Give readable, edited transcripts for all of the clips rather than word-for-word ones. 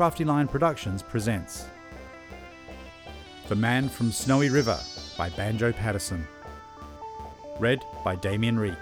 Crafty Lion Productions presents The Man from Snowy River by Banjo Patterson. Read by Damien Reek.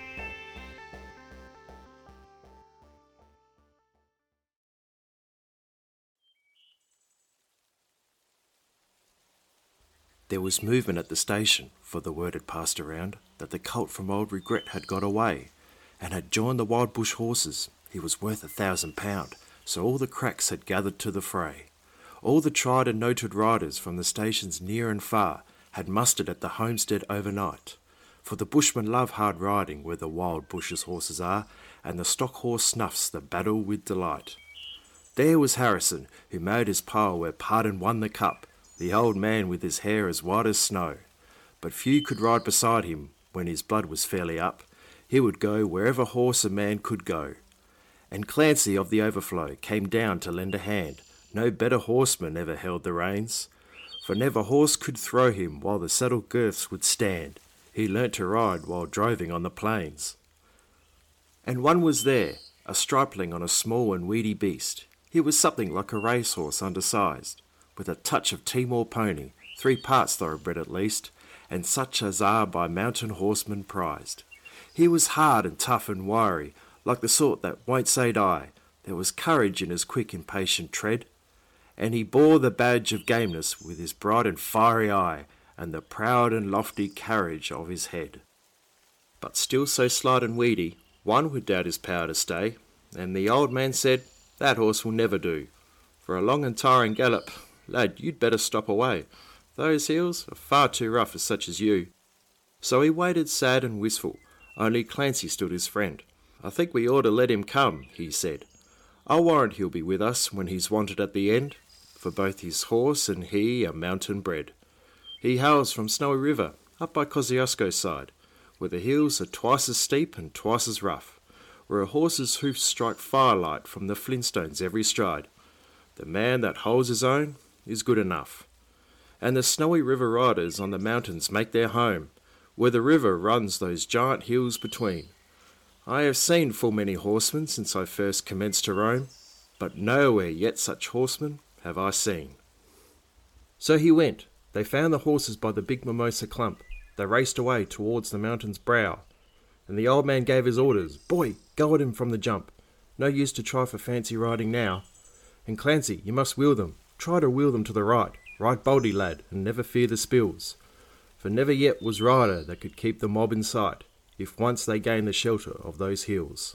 There was movement at the station, for the word had passed around that the colt from Old Regret had got away, and had joined the wild bush horses. He was worth £1,000, so all the cracks had gathered to the fray. All the tried and noted riders from the stations near and far had mustered at the homestead overnight, for the bushmen love hard riding where the wild bush's horses are, and the stock horse snuffs the battle with delight. There was Harrison, who made his pile where Pardon won the cup, the old man with his hair as white as snow. But few could ride beside him when his blood was fairly up. He would go wherever horse and man could go. And Clancy of the Overflow came down to lend a hand. No better horseman ever held the reins, for never horse could throw him while the saddle girths would stand. He learnt to ride while droving on the plains. And one was there, a stripling on a small and weedy beast. He was something like a racehorse undersized, with a touch of Timor pony, 3 parts thoroughbred at least, and such as are by mountain horsemen prized. He was hard and tough and wiry, like the sort that won't say die. There was courage in his quick, impatient tread, and he bore the badge of gameness with his bright and fiery eye, and the proud and lofty carriage of his head. But still so slight and weedy, one would doubt his power to stay, and the old man said, "That horse will never do. For a long and tiring gallop, lad, you'd better stop away. Those heels are far too rough for such as you." So he waited sad and wistful, only Clancy stood his friend. "I think we ought to let him come," he said. "I'll warrant he'll be with us when he's wanted at the end, for both his horse and he are mountain bred. He hails from Snowy River, up by Kosciuszko's side, where the hills are twice as steep and twice as rough, where a horse's hoofs strike firelight from the flintstones every stride. The man that holds his own is good enough. And the Snowy River riders on the mountains make their home, where the river runs those giant hills between. I have seen full many horsemen since I first commenced to roam, but nowhere yet such horsemen have I seen." So he went. They found the horses by the big mimosa clump. They raced away towards the mountain's brow, and the old man gave his orders. "Boy, go at him from the jump. No use to try for fancy riding now. And Clancy, you must wheel them. Try to wheel them to the right. Ride boldly, lad, and never fear the spills. For never yet was rider that could keep the mob in sight, if once they gained the shelter of those hills."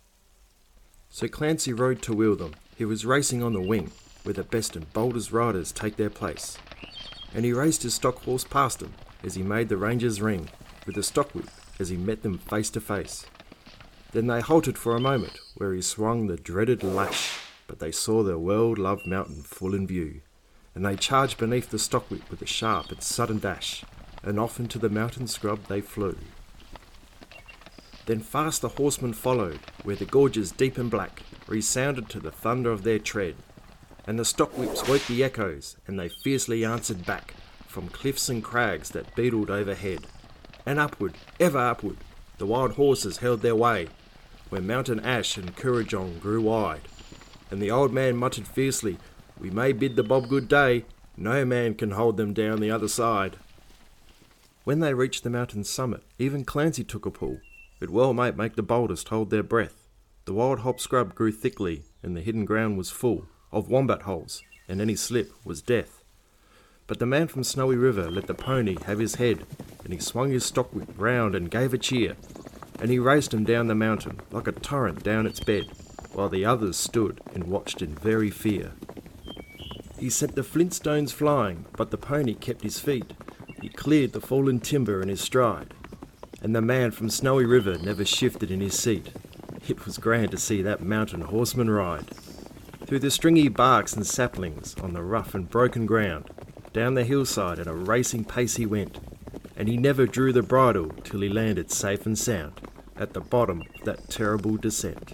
So Clancy rode to wheel them. He was racing on the wing, where the best and boldest riders take their place. And he raced his stock horse past them, as he made the rangers ring, with the stock whip as he met them face to face. Then they halted for a moment, where he swung the dreaded lash, but they saw the well-loved mountain full in view, and they charged beneath the stock whip with a sharp and sudden dash, and off into the mountain scrub they flew. Then fast the horsemen followed, where the gorges deep and black resounded to the thunder of their tread, and the stock whips woke the echoes, and they fiercely answered back from cliffs and crags that beetled overhead. And upward, ever upward, the wild horses held their way, where mountain ash and Kurrajong grew wide, and the old man muttered fiercely, "We may bid the Bob good day, no man can hold them down the other side." When they reached the mountain's summit, even Clancy took a pull. It well might make the boldest hold their breath. The wild hop scrub grew thickly, and the hidden ground was full of wombat holes, and any slip was death. But the man from Snowy River let the pony have his head, and he swung his stock whip round and gave a cheer, and he raced him down the mountain like a torrent down its bed, while the others stood and watched in very fear. He sent the flintstones flying, but the pony kept his feet. He cleared the fallen timber in his stride, and the man from Snowy River never shifted in his seat. It was grand to see that mountain horseman ride. Through the stringy barks and saplings on the rough and broken ground, down the hillside at a racing pace he went, and he never drew the bridle till he landed safe and sound at the bottom of that terrible descent.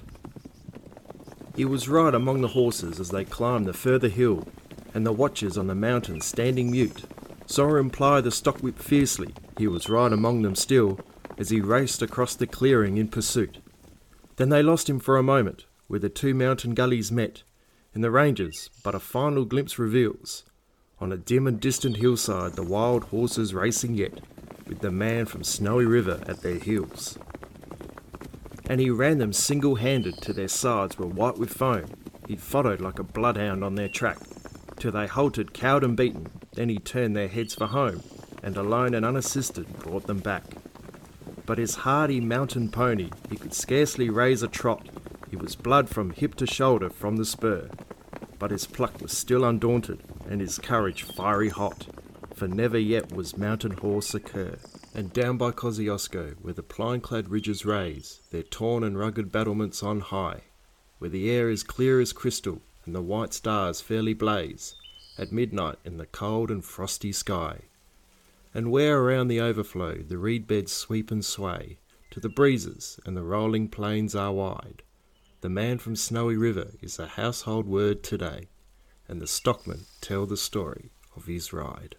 He was right among the horses as they climbed the further hill, and the watchers on the mountain standing mute saw him ply the stock whip fiercely. He was right among them still, as he raced across the clearing in pursuit. Then they lost him for a moment, where the 2 mountain gullies met, In the ranges, but a final glimpse reveals, on a dim and distant hillside, the wild horses racing yet, with the man from Snowy River at their heels. And he ran them single-handed till their sides were white with foam. He followed like a bloodhound on their track, till they halted cowed and beaten. Then he turned their heads for home, and alone and unassisted brought them back. But his hardy mountain pony, he could scarcely raise a trot. He was blood from hip to shoulder from the spur. But his pluck was still undaunted, and his courage fiery hot, for never yet was mountain horse a cur. And down by Kosciuszko, where the pine-clad ridges raise their torn and rugged battlements on high, where the air is clear as crystal, and the white stars fairly blaze, at midnight in the cold and frosty sky, and where around the overflow the reed beds sweep and sway to the breezes, and the rolling plains are wide, the man from Snowy River is a household word today, and the stockmen tell the story of his ride.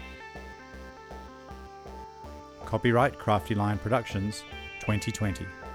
Copyright Crafty Lion Productions 2020.